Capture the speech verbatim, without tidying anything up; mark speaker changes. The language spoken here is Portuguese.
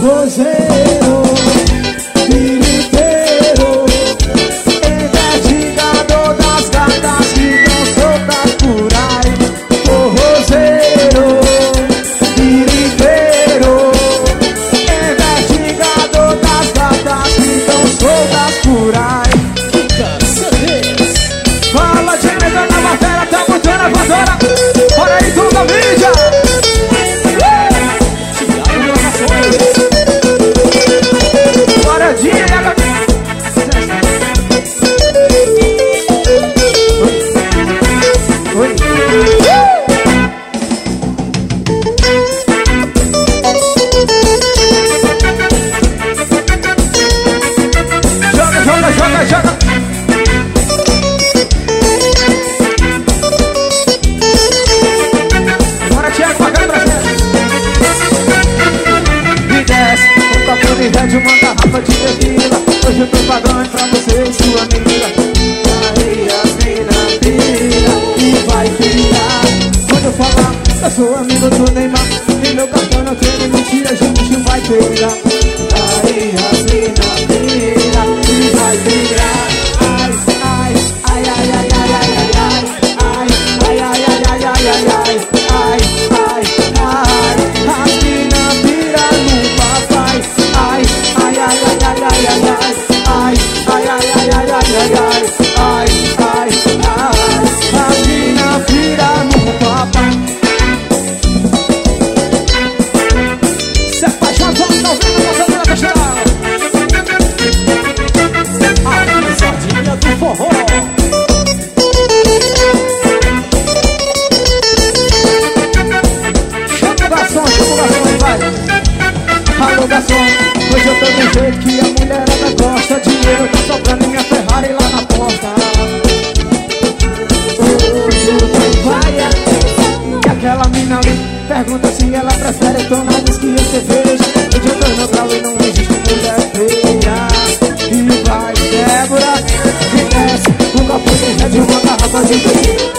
Speaker 1: forrozeiro, piriteiro, investigador das gatas que estão soltas por aí. Forrozeiro, piriteiro, investigador das gatas que estão soltas por aí. Fala de medo na matéria, tá botando a voadora. Bora aí, tudo a mídia. Bora, dia, oi, oi. Joga, joga, joga, joga. De uma garrafa de bebida, hoje eu tô pagando pra você e sua amiga. Aí as mina vira e vai virar. Quando eu falar, eu sou amigo do Neymar e meu cartão não tem mentira, a gente vai pegar. Aí as mina vira e vai virar. Ai, ai, ai, ai, ai, ai, ai, ai, ai, ai, ai, ai, ai, ai, ai, ai, ai, ai, ai, as mina vira no papai. Ai, ai, ai, ai, ai, ai, ai, ai, ai, ai, ai, ai, ai, ai, ai, ai, ai, a mina vira no papai. Cê faz já volta, tá ouvindo a moça da caixinha? A pisadinha do forró. Chama o garçom, chama o garçom, vai. Alô, garçom. Hoje eu tô do jeito que a mulherada gosta. Dinheiro tá sobrando em minha Ferrari lá na porta. Hoje o trem vai atenção. E aquela mina ali pergunta se ela prefere tomar whisky ou cerveja. Hoje eu tô no grau e não existe mulher feia. E vai, Débora, que desce um copo de uma garrafa de bebida.